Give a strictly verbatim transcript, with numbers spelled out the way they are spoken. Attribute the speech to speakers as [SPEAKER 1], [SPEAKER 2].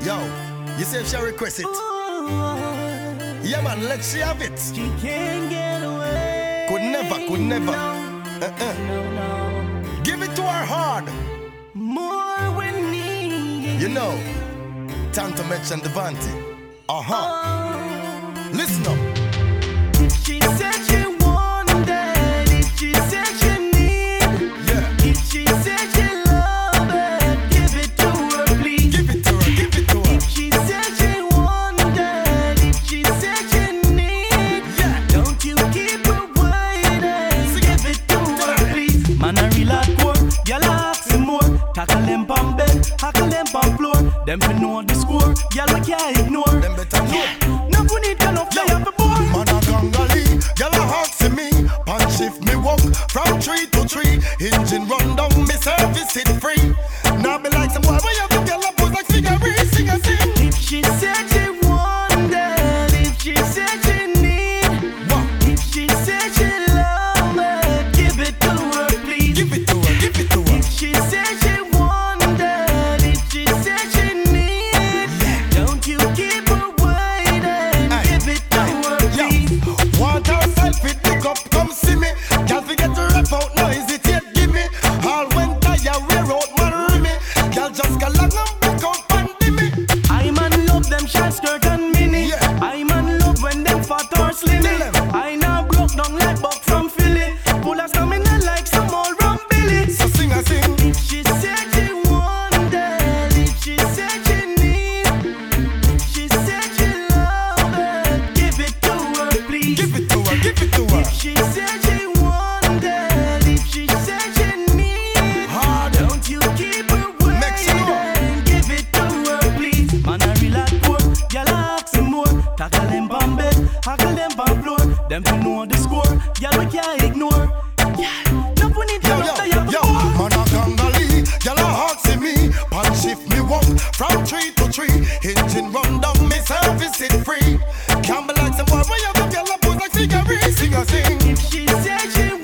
[SPEAKER 1] Yo, you say if she request it? Yeah man, let she have it.
[SPEAKER 2] She can't get away.
[SPEAKER 1] Could never, could never.
[SPEAKER 2] No,
[SPEAKER 1] Uh-uh.
[SPEAKER 2] no, no.
[SPEAKER 1] Give it to her hard.
[SPEAKER 2] More we need.
[SPEAKER 1] You know, time to mention Devante. Uh-huh.
[SPEAKER 2] Oh.
[SPEAKER 1] Listen up.
[SPEAKER 2] She said she wanted. If she said she need.
[SPEAKER 1] Yeah.
[SPEAKER 2] If she said she love it, give it to her, please.
[SPEAKER 1] Give it to her, give it to her.
[SPEAKER 2] If she said she wanted. If she said she need.
[SPEAKER 1] Yeah.
[SPEAKER 2] Don't you keep her waiting.
[SPEAKER 1] Sing
[SPEAKER 2] Give
[SPEAKER 1] it.
[SPEAKER 2] it to her, please. Man, I real hardcore. Y'all ask him more. Tackle them on bed, tackle them on floor. Them fi know the score. Y'all we can't ignore.
[SPEAKER 1] Them better know.
[SPEAKER 2] No we need no fly up a board.
[SPEAKER 1] Man a gangali, y'all a hawk see me. Punch shift me walk from tree to tree. Engine run down, me service it free. Now be like some boy, where you go, girl a pose like figure, sing a sing.
[SPEAKER 2] If she said she wanted, if she said she need,
[SPEAKER 1] What?
[SPEAKER 2] if she said she love it, give it to her, please.
[SPEAKER 1] Give it to her, give it to her.
[SPEAKER 2] If she said she wanted, if she said she need, don't you keep her waiting.
[SPEAKER 1] Aye.
[SPEAKER 2] Give it to her,
[SPEAKER 1] Yo,
[SPEAKER 2] please.
[SPEAKER 1] want herself with the cup, come see me. Girl forget to rap out, no hesitate, give me. All when tired, wear out, man, rimmy. Girl just go long and back out, pandemic.
[SPEAKER 2] I man love them short skirt and mini.
[SPEAKER 1] Yeah.
[SPEAKER 2] I man love when them fat or slimmy.
[SPEAKER 1] Tell them.
[SPEAKER 2] I now broke down like Buck from Philly. Pull a stamina like some old rum Billy.
[SPEAKER 1] So sing a sing.
[SPEAKER 2] If she said she wanted, if she said she need, if she said she love it, give it to her, please.
[SPEAKER 1] Give it to her, give it to her.
[SPEAKER 2] If she said she wanted, if she said she need,
[SPEAKER 1] Hard.
[SPEAKER 2] don't you keep her waiting.
[SPEAKER 1] Make she know.
[SPEAKER 2] Give it to her, please. Man, I real hardcore. Y'all ask him more. Tackle them on bed, tackle them on floor. Them to know the score. Y'all we can't ignore. Yeah, no we need to
[SPEAKER 1] Yo,
[SPEAKER 2] know
[SPEAKER 1] yo,
[SPEAKER 2] the
[SPEAKER 1] yo, man a gangali, y'all a hawk see me. Punch shift me walk from tree to tree. Engine run down, me service it free. Can't be like some boy, where you go, girl a pose like figure, sing a sing.
[SPEAKER 2] If she said she